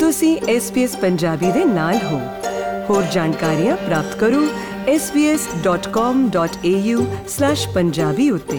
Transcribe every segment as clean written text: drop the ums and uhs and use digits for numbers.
ਤੁਸੀਂ SBS ਪੰਜਾਬੀ ਦੇ ਨਾਲ ਹੋ। ਹੋਰ ਜਾਣਕਾਰੀਆਂ ਪ੍ਰਾਪਤ ਕਰੋ sbs.com.au/punjabi ਉੱਤੇ।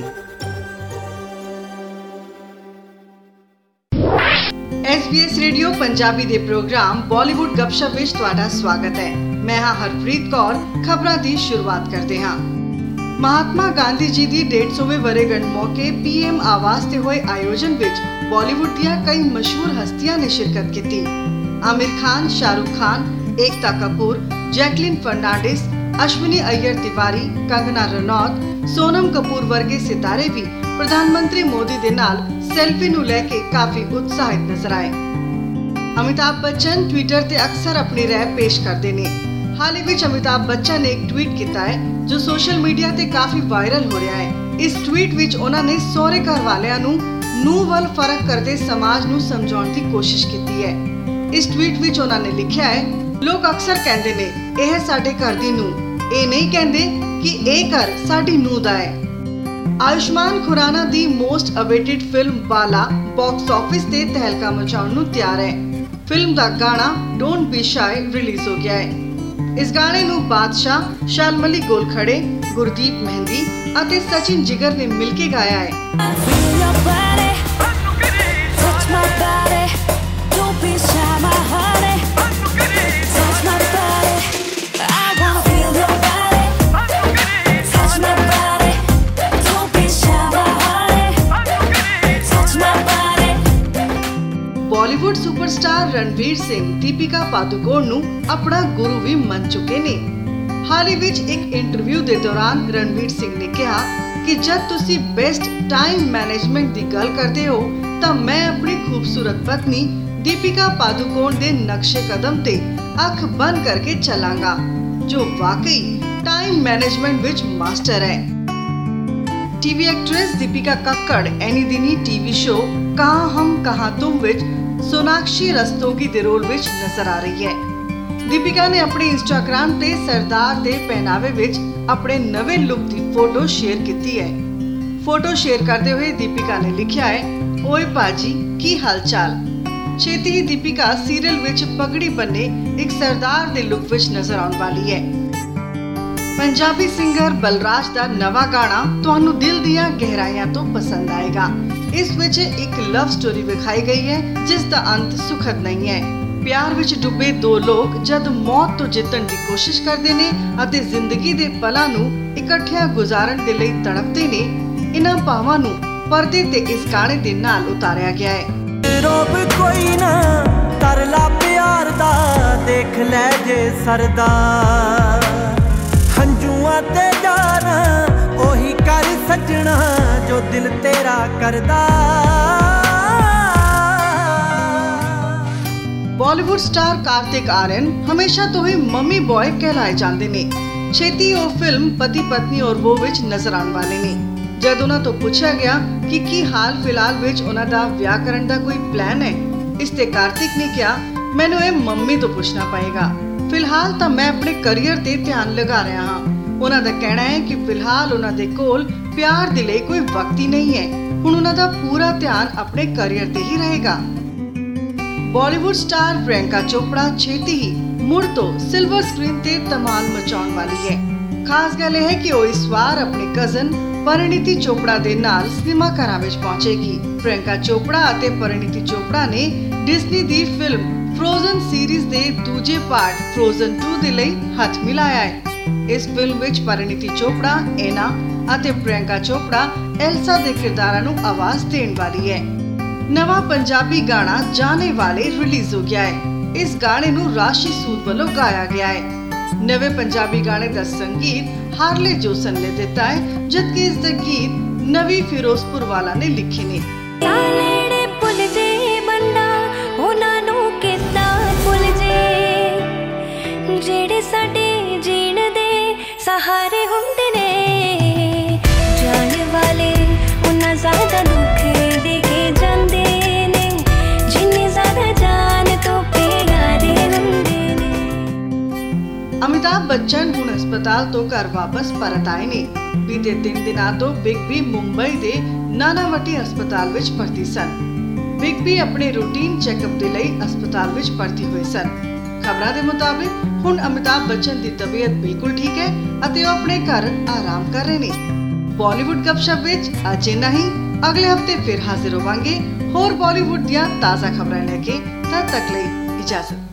SBS ਰੇਡੀਓ ਪੰਜਾਬੀ ਦੇ ਪ੍ਰੋਗਰਾਮ ਬਾਲੀਵੁੱਡ ਗਪਸ਼ਪ ਵਿੱਚ ਤੁਹਾਡਾ ਸਵਾਗਤ ਹੈ। ਮੈਂ ਹਾਂ ਹਰਪ੍ਰੀਤ ਕੌਰ। ਖਬਰਾਂ ਦੀ ਸ਼ੁਰੂਆਤ ਕਰਦੇ ਹਾਂ। ਮਹਾਤਮਾ ਗਾਂਧੀ ਜੀ ਦੀ 150ਵੇਂ ਵਰ੍ਹੇਗੰਢ ਮੌਕੇ PM ਆਵਾਸ ਤੇ ਹੋਏ ਆਯੋਜਨ ਵਿੱਚ ਬਾਲੀਵੁੱਡ ਦੀਆਂ ਕਈ ਮਸ਼ਹੂਰ ਹਸਤੀਆਂ ਨੇ ਸ਼ਿਰਕਤ ਕੀਤੀ। ਆਮਿਰ ਖਾਨ, ਸ਼ਾਹਰੁਖ ਖਾਨ, ਏਕਤਾ ਕਪੂਰ, ਜੈਕਲੀਨ ਫਰਨਾਂਡਿਸ, ਅਸ਼ਵਨੀ ਅਯਰ ਤਿਵਾਰੀ, ਕੰਗਨਾ ਰਣੌਤ, ਸੋਨਮ ਕਪੂਰ ਵਰਗੇ ਸਿਤਾਰੇ ਵੀ ਪ੍ਰਧਾਨ ਮੰਤਰੀ ਮੋਦੀ ਦੇ ਨਾਲ ਸੈਲਫੀ ਨੂੰ ਲੈ ਕੇ ਕਾਫੀ ਉਤਸ਼ਾਹਿਤ ਨਜ਼ਰ ਆਏ। ਅਮਿਤਾਭ ਬੱਚਨ ਟਵਿੱਟਰ ਤੇ ਅਕਸਰ ਆਪਣੀ ਰਾਏ ਪੇਸ਼ ਕਰਦੇ ਨੇ। ਹਾਲ ਹੀ ਵਿੱਚ ਅਮਿਤਾਭ ਬੱਚਨ ਨੇ ਇੱਕ ਟਵੀਟ ਕੀਤਾ ਹੈ ਜੋ ਸੋਸ਼ਲ ਮੀਡੀਆ ਤੇ ਕਾਫੀ ਵਾਇਰਲ ਹੋ ਰਿਹਾ ਹੈ। ਇਸ ਟਵੀਟ ਵਿੱਚ ਉਹਨਾਂ ਨੇ ਸਹੁਰੇ ਘਰ ਵਾਲਿਆਂ ਨੂੰ ਨੂੰਹ ਵੱਲ ਫਰਕ ਕਰਦੇ ਸਮਾਜ ਨੂੰ ਸਮਝਾਉਣ ਦੀ ਕੋਸ਼ਿਸ਼ ਕੀਤੀ ਹੈ। ਇਸ ਟਵੀਟ ਵਿੱਚ ਉਹਨਾਂ ਨੇ ਲਿਖਿਆ ਹੈ, ਲੋਕ ਅਕਸਰ ਕਹਿੰਦੇ ਨੇ ਇਹ ਸਾਡੇ ਘਰ ਦੀ ਨੂੰਹ, ਇਹ ਨਹੀਂ ਕਹਿੰਦੇ ਕਿ ਇਹ ਘਰ ਸਾਡੀ ਨੂੰਹ ਦਾ ਹੈ। ਆਯੁਸ਼ਮਾਨ ਖੁਰਾਨਾ ਦੀ most awaited film Bala box office ਤੇ ਤਹਿਲਕਾ ਮਚਾਉਣ ਨੂੰ ਤਿਆਰ ਹੈ। ਫਿਲਮ ਦਾ ਗਾਣਾ ਡੋਂਟ ਬੀ ਸ਼ਾਈ ਰਿਲੀਜ਼ ਹੋ ਗਿਆ ਹੈ। ਇਸ ਗਾਣੇ ਨੂੰ ਬਾਦਸ਼ਾਹ, ਸ਼ਾਲਮਲੀ ਗੋਲਖੜੇ, ਗੁਰਦੀਪ ਮਹਿੰਦੀ ਅਤੇ ਸਚਿਨ ਜਿਗਰ ਨੇ ਮਿਲ ਕੇ ਗਾਇਆ ਹੈ। ਬਾਲੀਵੁੱਡ ਸੁਪਰਸਟਾਰ ਰਣਵੀਰ ਸਿੰਘ ਦੀਪਿਕਾ ਪਾਦੂਕੋਣ ਨੂੰ ਆਪਣਾ ਗੁਰੂ ਵੀ ਮੰਨ ਚੁੱਕੇ ਨੇ। ਹਾਲ ਹੀ ਵਿੱਚ ਇੱਕ ਇੰਟਰਵਿਊ ਦੇ ਦੌਰਾਨ ਰਣਵੀਰ ਸਿੰਘ ਨੇ ਕਿਹਾ ਕਿ ਜਦ ਤੁਸੀਂ ਬੈਸਟ ਟਾਈਮ ਮੈਨੇਜਮੈਂਟ ਦੀ ਗੱਲ ਕਰਦੇ ਹੋ ਤਾਂ ਮੈਂ ਆਪਣੀ ਖੂਬਸੂਰਤ ਪਤਨੀ ਦੀਪਿਕਾ ਪਾਦੂਕੋਣ ਦੇ ਨਕਸ਼ੇ ਕਦਮ ਤੇ ਅੱਖ ਬੰਦ ਕਰਕੇ ਚੱਲਾਂਗਾ, ਜੋ ਵਾਕਈ ਟਾਈਮ ਮੈਨੇਜਮੈਂਟ ਵਿੱਚ ਮਾਸਟਰ ਹੈ। ਟੀਵੀ ਐਕਟਰੈਸ ਦੀਪਿਕਾ ਕੱਕੜ ਐਨੀ ਦਿਨੀ ਟੀਵੀ ਸ਼ੋ ਕਹਾਂ ਹਮ ਕਹਾਂ ਤੁਮ ਵਿੱਚ ਸੋਨਾਕਸ਼ੀ ਰਸਤੋਗੀ ਦੇ ਰੋਲ ਵਿੱਚ ਨਜ਼ਰ ਆ ਰਹੀ ਹੈ। ਦੀਪਿਕਾ ਨੇ ਆਪਣੇ ਇੰਸਟਾਗ੍ਰਾਮ ਤੇ ਸਰਦਾਰ ਦੇ ਪਹਿਨਾਵੇ ਵਿੱਚ ਆਪਣੇ ਨਵੇਂ ਲੁੱਕ ਦੀ ਫੋਟੋ ਸ਼ੇਅਰ ਕੀਤੀ ਹੈ। ਫੋਟੋ ਸ਼ੇਅਰ ਕਰਦੇ ਹੋਏ ਦੀਪਿਕਾ ਨੇ ਲਿਖਿਆ ਹੈ, ਓਏ ਭਾਜੀ ਕੀ ਹਾਲ ਚਾਲ। ਛੇਤੀ ਹੀ ਦੀਪਿਕਾ ਸੀਰੀਅਲ ਵਿੱਚ ਪਗੜੀ ਬੰਨੇ ਇੱਕ ਸਰਦਾਰ ਦੇ ਲੁੱਕ ਵਿੱਚ ਨਜ਼ਰ ਆਉਣ ਵਾਲੀ ਹੈ। ਪੰਜਾਬੀ ਸਿੰਗਰ ਬਲਰਾਜ ਦਾ ਨਵਾਂ ਗਾਣਾ ਤੁਹਾਨੂੰ ਦਿਲ ਦੀਆਂ ਗਹਿਰਾਈਆਂ ਤੋਂ ਪਸੰਦ ਆਏਗਾ। ਇਸ ਵਿੱਚ ਇੱਕ ਲਵ ਸਟੋਰੀ ਵਿਖਾਈ ਗਈ ਹੈ ਜਿਸ ਦਾ ਅੰਤ ਸੁਖਦ ਨਹੀਂ ਹੈ। ਪਿਆਰ ਵਿੱਚ ਡੁੱਬੇ ਦੋ ਲੋਕ ਜਦ ਮੌਤ ਤੋਂ ਜਿੱਤਣ ਦੀ ਕੋਸ਼ਿਸ਼ ਕਰਦੇ ਨੇ ਅਤੇ ਜ਼ਿੰਦਗੀ ਦੇ ਪਲਾਂ ਨੂੰ ਇਕੱਠਿਆਂ ਗੁਜ਼ਾਰਨ ਦੇ ਲਈ ਤੜਪਦੇ ਨੇ। ਇਹਨਾਂ ਭਾਵਾਂ ਨੂੰ ਪਰਦੇ ਤੇ ਇਸ ਗਾਣੇ ਦੇ ਨਾਲ ਉਤਾਰਿਆ ਗਿਆ ਹੈ। ਰੋਬ ਕੋਈ ਨਾ ਤਰਲਾ ਪਿਆਰ ਦਾ ਦੇਖ ਲੈ ਜੇ ਸਰਦਾਰ, ਹੰਝੂਆਂ ਤੇ ਜਾਣਾ ਉਹੀ ਕਰ ਸੱਜਣਾ ਜੋ ਦਿਲ ਤੇਰਾ ਕਰਦਾ। ਬਾਲੀਵੁੱਡ ਸਟਾਰ ਕਾਰਤਿਕ ਆਰੀਅਨ ਹਮੇਸ਼ਾ ਤੋਂ ਹੀ ਮੰਮੀ ਬॉय ਕਹਿਲਾਏ ਜਾਂਦੇ ਨੇ। ਛੇਤੀ ਉਹ ਫਿਲਮ ਪਤੀ ਪਤਨੀ ਔਰ ਵੋ ਵਿੱਚ ਨਜ਼ਰ ਆਉਣ ਵਾਲੇ ਨੇ। ਜਦ ਉਹਨਾਂ ਤੋਂ ਪੁੱਛਿਆ ਗਿਆ ਕਿ ਕੀ ਹਾਲ ਫਿਲਹਾਲ ਵਿੱਚ ਉਹਨਾਂ ਦਾ ਵਿਆਹ ਕਰਨ ਦਾ ਕੋਈ ਪਲਾਨ ਹੈ, ਇਸ ਤੇ ਕਾਰਤਿਕ ਨੇ ਕਿਹਾ, ਮੈਨੂੰ ਇਹ ਮੰਮੀ ਤੋਂ ਪੁੱਛਣਾ ਪਏਗਾ। ਫਿਲਹਾਲ ਤਾਂ ਮੈਂ ਆਪਣੇ ਕਰੀਅਰ ਤੇ ਧਿਆਨ ਲਗਾ ਰਿਹਾ ਹਾਂ। ਉਹਨਾਂ ਦਾ ਕਹਿਣਾ ਹੈ ਕਿ ਫਿਲਹਾਲ ਉਹਨਾਂ ਦੇ ਕੋਲ ਪਿਆਰ ਦੇ ਲਈ ਕੋਈ ਵਕਤ ਹੀ ਨਹੀਂ ਹੈ। ਹੁਣ ਉਹਨਾਂ ਦਾ ਪੂਰਾ ਧਿਆਨ ਆਪਣੇ ਕਰੀਅਰ ਤੇ ਹੀ ਰਹੇਗਾ। ਬਾਲੀਵੁੱਡ ਸਟਾਰ ਪ੍ਰਿਯੰਕਾ ਚੋਪੜਾ ਛੇਤੀ ਹੀ ਮੁੜ ਤੋਂ ਸਿਲਵਰ ਸਕਰੀਨ ਤੇ ਧਮਾਲ ਮਚਾਉਣ ਵਾਲੀ ਹੈ। ਖਾਸ ਗੱਲ ਇਹ ਹੈ ਕਿ ਉਹ ਇਸ ਵਾਰ ਆਪਣੇ ਕਜ਼ਨ ਪਰਿਣੀਤੀ ਚੋਪੜਾ ਦੇ ਨਾਲ ਸਿਨੇਮਾ ਘਰਾਂ ਵਿੱਚ ਪਹੁੰਚੇਗੀ। ਪ੍ਰਿਯੰਕਾ ਚੋਪੜਾ ਅਤੇ ਪਰਿਣੀਤੀ ਚੋਪੜਾ ਨੇ ਡਿਜ਼ਨੀ ਦੀ ਫਿਲਮ ਫਰੋਜ਼ਨ ਸੀਰੀਜ਼ ਦੇ ਦੂਜੇ ਪਾਰਟ ਫਰੋਜ਼ਨ 2 ਦੇ ਲਈ ਹੱਥ ਮਿਲਾਇਆ ਹੈ। ਇਸ ਫਿਲਮ ਵਿੱਚ ਪਰਿਣੀਤੀ ਚੋਪੜਾ ਐਨਾ ਅਤੇ ਪ੍ਰਿਯੰਕਾ ਚੋਪੜਾ ਐਲਸਾ ਦੇ ਕਿਰਦਾਰਾਂ ਨੂੰ ਆਵਾਜ਼ ਦੇਣ ਵਾਲੀ ਹੈ। ਨਵਾਂ ਪੰਜਾਬੀ ਗਾਣਾ ਜਾਣੇ ਵਾਲੇ ਰਿਲੀਜ਼ ਹੋ ਗਿਆ ਹੈ। ਇਸ ਗਾਣੇ ਨੂੰ ਰਾਸ਼ੀ ਸੂਦ ਵੱਲੋਂ ਗਾਇਆ ਗਿਆ ਹੈ। ਨਵੇਂ ਪੰਜਾਬੀ ਗਾਣੇ ਦਾ ਸੰਗੀਤ ਹਾਰਲੇ ਜੋਸਨ ਨੇ ਦਿੱਤਾ ਹੈ, ਜਦਕਿ ਇਸ ਦੇ ਗੀਤ ਨਵੀ ਫਿਰੋਜ਼ਪੁਰ ਵਾਲਾ ਨੇ ਲਿਖੇ ਨੇ। ਜਿਹੜੇ ਸਾਡੇ ਜੀਣ ਦੇ ਸਹਾਰੇ ਹੁੰਦੇ ਨੇ, ਜਾਣ ਵਾਲੇ ਉਹਨਾਂ ਜ਼ਿਆਦਾ ਦੁੱਖ ਦੇ ਕੇ ਜਾਂਦੇ ਨੇ, ਜਿੰਨੇ ਜ਼ਿਆਦਾ ਜਾਨ ਤੋਂ ਪਿਆਰੇ ਹੁੰਦੇ ਨੇ। ਅਮਿਤਾਭ ਬੱਚਨ ਹੁਣ ਹਸਪਤਾਲ ਤੋਂ ਘਰ ਵਾਪਸ ਪਰਤ ਆਏ ਨੇ। ਬੀਤੇ 3 ਦਿਨਾਂ ਤੋਂ ਬਿਗ ਬੀ ਮੁੰਬਈ ਦੇ ਨਾਨਾਵਟੀ ਹਸਪਤਾਲ ਵਿੱਚ ਭਰਤੀ ਸਨ। ਬਿਗ ਬੀ ਆਪਣੇ ਰੂਟੀਨ ਚੈੱਕਅਪ ਦੇ ਲਈ ਹਸਪਤਾਲ ਵਿੱਚ ਭਰਤੀ ਹੋਏ ਸਨ। ਖਬਰਾਂ ਦੇ ਮੁਤਾਬਿਕ ਹੁਣ ਅਮਿਤਾਭ ਬੱਚਨ ਦੀ ਤਬੀਅਤ ਬਿਲਕੁਲ ਠੀਕ ਹੈ ਅਤੇ ਉਹ ਆਪਣੇ ਘਰ ਆਰਾਮ ਕਰ ਰਹੇ ਨੇ। ਬਾਲੀਵੁੱਡ ਗੱਪਸ਼ਪ ਵਿੱਚ ਅੱਜ ਇੰਨਾ ਹੀ। ਅਗਲੇ ਹਫਤੇ ਫਿਰ ਹਾਜ਼ਰ ਹੋਵਾਂਗੇ ਹੋਰ ਬਾਲੀਵੁੱਡ ਦੀਆਂ ਤਾਜ਼ਾ ਖਬਰਾਂ ਲੈ ਕੇ। ਤਦ ਤੱਕ ਲਈ ਇਜਾਜ਼ਤ।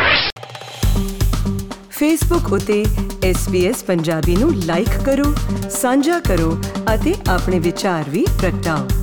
ਫੇਸਬੁੱਕ ਉਤੇ SBS ਪੰਜਾਬੀ ਨੂੰ ਲਾਈਕ ਕਰੋ, ਸਾਂਝਾ ਕਰੋ ਅਤੇ ਆਪਣੇ ਵਿਚਾਰ ਵੀ ਪ੍ਰਗਟਾਓ।